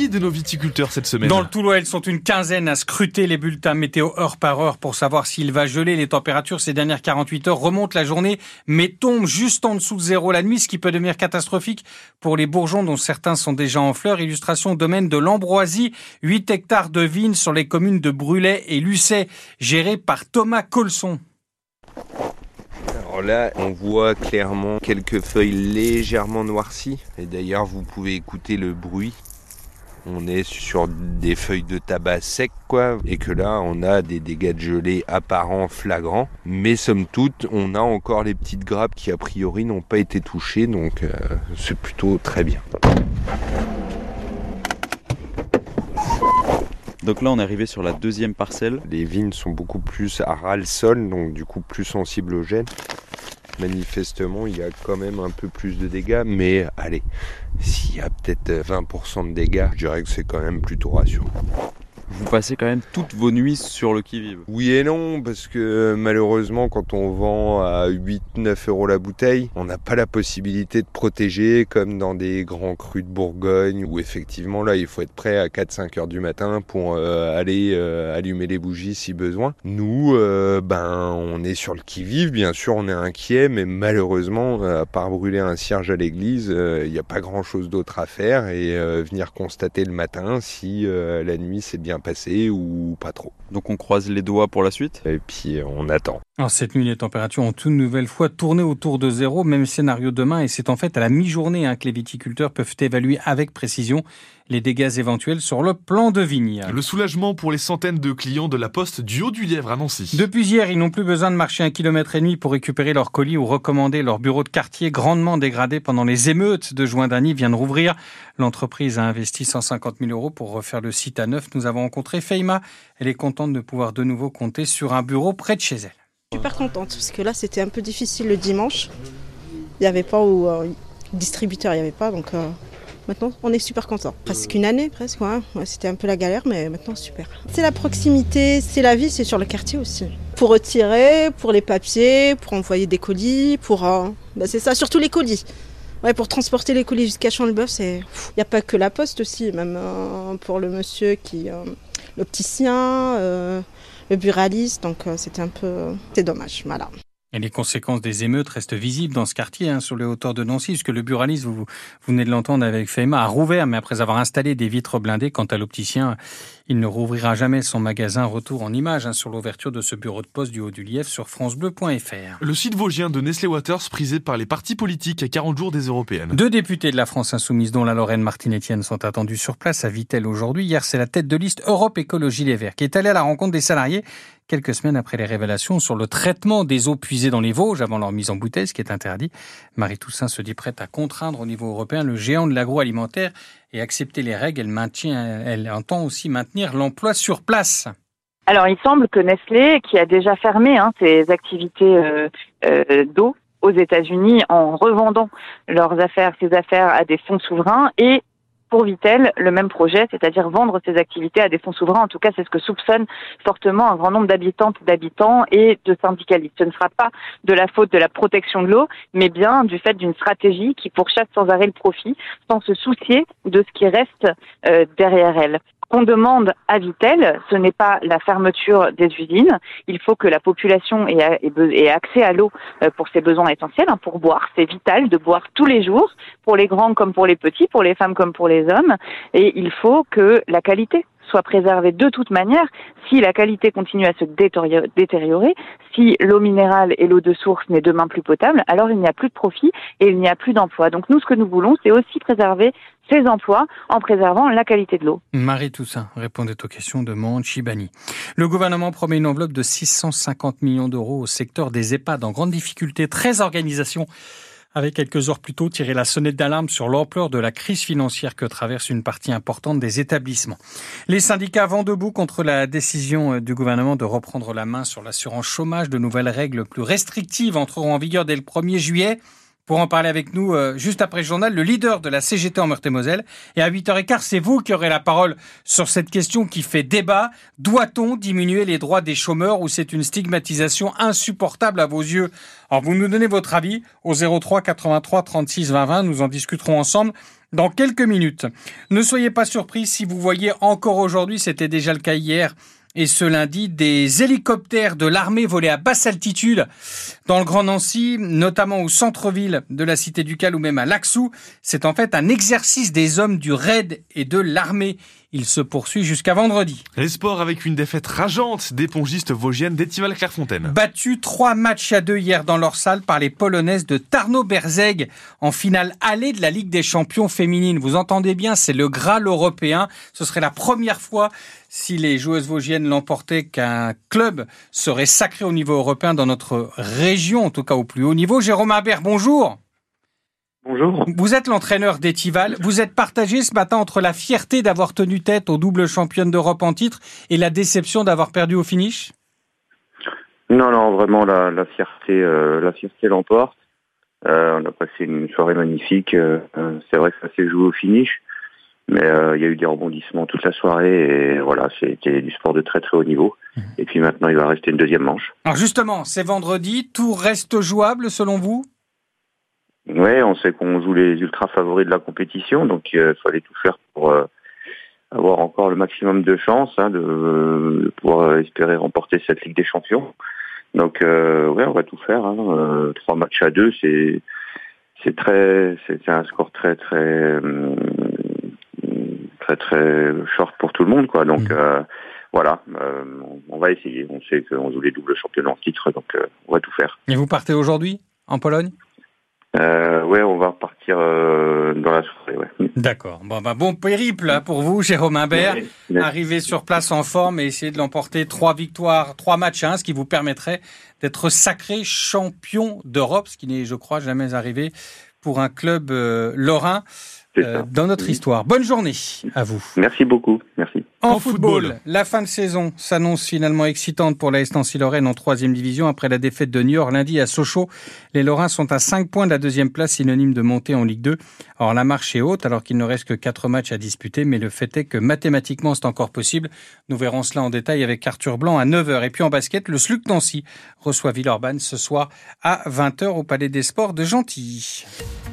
famille de nos viticulteurs cette semaine. Dans le Toulois, ils sont une quinzaine à scruter les bulletins météo heure par heure pour savoir s'il va geler. Les températures ces dernières 48 heures remontent la journée, mais tombent juste en dessous de zéro la nuit, ce qui peut devenir catastrophique pour les bourgeons dont certains sont déjà en fleurs. Illustration au domaine de l'Ambroisie, 8 hectares de vignes sur les communes de Brulay et Lucet, gérées par Thomas Colson. Alors là, on voit clairement quelques feuilles légèrement noircies. Et d'ailleurs, vous pouvez écouter le bruit. On est sur des feuilles de tabac sec, quoi. Et que là, on a des dégâts de gelée apparents, flagrants. Mais somme toute, on a encore les petites grappes qui, a priori, n'ont pas été touchées. Donc, c'est plutôt très bien. Donc là, on est arrivé sur la deuxième parcelle. Les vignes sont beaucoup plus à ras le sol, donc du coup plus sensibles au gel. Manifestement, il y a quand même un peu plus de dégâts, mais allez, s'il y a peut-être 20% de dégâts, je dirais que c'est quand même plutôt rassurant. Vous passez quand même toutes vos nuits sur le qui-vive. Oui et non, parce que malheureusement, quand on vend à 8-9 euros la bouteille, on n'a pas la possibilité de protéger comme dans des grands crus de Bourgogne, où effectivement là, il faut être prêt à 4-5 heures du matin pour aller allumer les bougies si besoin. Nous, on est sur le qui-vive, bien sûr, on est inquiet, mais malheureusement, à part brûler un cierge à l'église, il n'y a pas grand-chose d'autre à faire et venir constater le matin si la nuit s'est bien passé ou pas trop. Donc on croise les doigts pour la suite. Et puis on attend. Alors cette nuit, les températures ont une nouvelle fois tourné autour de zéro, même scénario demain, et c'est en fait à la mi-journée que les viticulteurs peuvent évaluer avec précision les dégâts éventuels sur le plan de vigne. Le soulagement pour les centaines de clients de la Poste du Haut-du-Lièvre à Nancy. Depuis hier, ils n'ont plus besoin de marcher 1,5 km pour récupérer leurs colis ou recommander leur bureau de quartier grandement dégradé pendant les émeutes de juin dernier vient de rouvrir. L'entreprise a investi 150 000 € pour refaire le site à neuf. Nous avons rencontré Feima. Elle est contente de pouvoir de nouveau compter sur un bureau près de chez elle. Super contente, parce que là c'était un peu difficile le dimanche. Il n'y avait pas, ou distributeur il n'y avait pas, donc maintenant on est super content. Presque une année, presque, ouais, c'était un peu la galère, mais maintenant super. C'est la proximité, c'est la vie, c'est sur le quartier aussi. Pour retirer, pour les papiers, pour envoyer des colis, c'est ça, surtout les colis. Ouais, pour transporter les colis jusqu'à Champ-le-Bœuf, il n'y a pas que la Poste aussi, même pour le monsieur l'opticien, le buraliste, donc c'est dommage, voilà. Et les conséquences des émeutes restent visibles dans ce quartier, sur les hauteurs de Nancy, puisque le buraliste, vous venez de l'entendre avec Feima, a rouvert, mais après avoir installé des vitres blindées. Quant à l'opticien, il ne rouvrira jamais son magasin. Retour en images sur l'ouverture de ce bureau de poste du Haut-du-Lièvre sur francebleu.fr. Le site vosgien de Nestlé Waters prisé par les partis politiques à 40 jours des européennes. 2 députés de la France Insoumise, dont la Lorraine Martine-Etienne, sont attendus sur place à Vittel aujourd'hui. Hier, c'est la tête de liste Europe Écologie Les Verts qui est allée à la rencontre des salariés quelques semaines après les révélations sur le traitement des eaux puisées dans les Vosges avant leur mise en bouteille, ce qui est interdit. Marie Toussaint se dit prête à contraindre au niveau européen le géant de l'agroalimentaire et accepter les règles. Elle entend aussi maintenir l'emploi sur place. Alors, il semble que Nestlé, qui a déjà fermé ses activités d'eau aux États-Unis en revendant ses affaires à des fonds souverains, et pour Vittel, le même projet, c'est-à-dire vendre ses activités à des fonds souverains. En tout cas, c'est ce que soupçonne fortement un grand nombre d'habitants et de syndicalistes. Ce ne sera pas de la faute de la protection de l'eau, mais bien du fait d'une stratégie qui pourchasse sans arrêt le profit, sans se soucier de ce qui reste derrière elle. Qu'on demande à Vittel, ce n'est pas la fermeture des usines. Il faut que la population ait accès à l'eau pour ses besoins essentiels, pour boire. C'est vital de boire tous les jours, pour les grands comme pour les petits, pour les femmes comme pour les hommes. Et il faut que la qualité soit préservée de toute manière. Si la qualité continue à se détériorer, si l'eau minérale et l'eau de source n'est demain plus potable, alors il n'y a plus de profit et il n'y a plus d'emploi. Donc nous, ce que nous voulons, c'est aussi préserver ces emplois en préservant la qualité de l'eau. Marie Toussaint répondait aux questions de Mohand Chibani. Le gouvernement promet une enveloppe de 650 millions d'euros au secteur des EHPAD en grande difficulté. 13 organisations avaient quelques heures plus tôt tiré la sonnette d'alarme sur l'ampleur de la crise financière que traverse une partie importante des établissements. Les syndicats vont debout contre la décision du gouvernement de reprendre la main sur l'assurance chômage. De nouvelles règles plus restrictives entreront en vigueur dès le 1er juillet. pour en parler avec nous juste après le journal, le leader de la CGT en Meurthe-et-Moselle. Et à 8h15, c'est vous qui aurez la parole sur cette question qui fait débat. Doit-on diminuer les droits des chômeurs ou c'est une stigmatisation insupportable à vos yeux? Alors vous nous donnez votre avis au 03 83 36 20 20. Nous en discuterons ensemble dans quelques minutes. Ne soyez pas surpris si vous voyez encore aujourd'hui, c'était déjà le cas hier, et ce lundi, des hélicoptères de l'armée volés à basse altitude dans le Grand Nancy, notamment au centre-ville de la Cité du Cal ou même à Laxou. C'est en fait un exercice des hommes du RAID et de l'armée. Il se poursuit jusqu'à vendredi. Les sports avec une défaite rageante des pongistes vosgiennes d'Étival-Clairefontaine. Battus 3-2 hier dans leur salle par les Polonaises de Tarnów-Berzeg en finale allée de la Ligue des champions féminines. Vous entendez bien, c'est le Graal européen. Ce serait la première fois, si les joueuses vosgiennes l'emportaient, qu'un club serait sacré au niveau européen dans notre région, en tout cas au plus haut niveau. Jérôme Imbert, bonjour. Bonjour. Vous êtes l'entraîneur d'Étival. Vous êtes partagé ce matin entre la fierté d'avoir tenu tête aux doubles championnes d'Europe en titre et la déception d'avoir perdu au finish? Non, vraiment la fierté l'emporte. On a passé une soirée magnifique. C'est vrai que ça s'est joué au finish, mais il y a eu des rebondissements toute la soirée et voilà, c'était du sport de très très haut niveau. Et puis maintenant, il va rester une deuxième manche. Alors justement, c'est vendredi. Tout reste jouable selon vous? Ouais, on sait qu'on joue les ultra favoris de la compétition, donc il fallait tout faire pour avoir encore le maximum de chances de pouvoir espérer remporter cette Ligue des Champions. Donc ouais, on va tout faire. 3-2, c'est un score très short pour tout le monde, quoi. Donc voilà, on va essayer. On sait qu'on joue les doubles championnats en titre, donc on va tout faire. Et vous partez aujourd'hui en Pologne? Ouais, on va repartir dans la soirée, ouais. D'accord. Bon périple pour vous, Jérôme Imbert. Ouais. Arriver sur place en forme et essayer de l'emporter 3 victoires, 3 matchs, ce qui vous permettrait d'être sacré champion d'Europe, ce qui n'est, je crois, jamais arrivé pour un club lorrain dans notre histoire. Bonne journée à vous. Merci beaucoup. Merci. En football, la fin de saison s'annonce finalement excitante pour l'AS Nancy-Lorraine en 3e division après la défaite de Niort lundi à Sochaux. Les Lorrains sont à 5 points de la 2e place, synonyme de montée en Ligue 2. Alors la marche est haute alors qu'il ne reste que 4 matchs à disputer, mais le fait est que mathématiquement c'est encore possible. Nous verrons cela en détail avec Arthur Blanc à 9h. Et puis en basket, le SLUC Nancy reçoit Villeurbanne ce soir à 20h au Palais des Sports de Gentilly.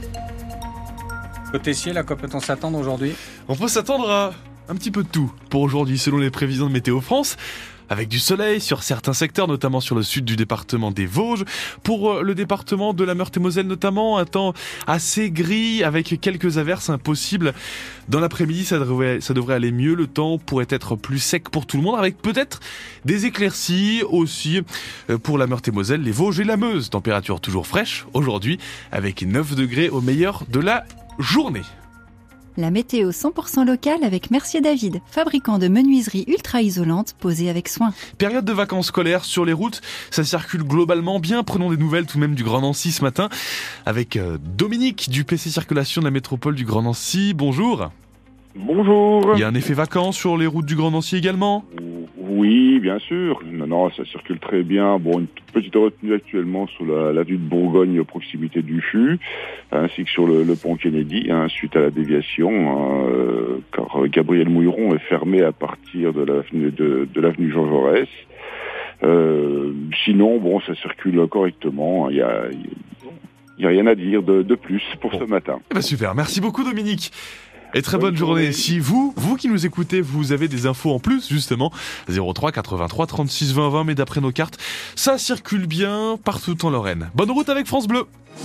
Côté ciel, à quoi peut-on s'attendre aujourd'hui? On peut s'attendre à un petit peu de tout pour aujourd'hui selon les prévisions de Météo France. Avec du soleil sur certains secteurs, notamment sur le sud du département des Vosges. Pour le département de la Meurthe-et-Moselle notamment, un temps assez gris avec quelques averses impossibles. Dans l'après-midi, ça devrait aller mieux. Le temps pourrait être plus sec pour tout le monde, avec peut-être des éclaircies aussi pour la Meurthe-et-Moselle, les Vosges et la Meuse. Température toujours fraîche aujourd'hui, avec 9 degrés au meilleur de la journée. La météo 100% locale avec Mercier David, fabricant de menuiseries ultra isolantes posées avec soin. Période de vacances scolaires sur les routes, ça circule globalement bien. Prenons des nouvelles tout de même du Grand Nancy ce matin avec Dominique du PC Circulation de la métropole du Grand Nancy. Bonjour. Bonjour. Il y a un effet vacances sur les routes du Grand Nancy également? Oui, bien sûr. Non, ça circule très bien. Bon, une toute petite retenue actuellement sur l'avenue de Bourgogne, à proximité du FU, ainsi que sur le pont Kennedy, suite à la déviation, car Gabriel Mouilleron est fermé à partir de l'avenue Jean Jaurès. Sinon, bon, ça circule correctement. Il y a rien à dire de plus pour ce matin. Super. Merci beaucoup, Dominique. Et très bonne journée. Si vous qui nous écoutez, vous avez des infos en plus, justement, 03 83 36 20 20, mais d'après nos cartes, ça circule bien partout en Lorraine. Bonne route avec France Bleu.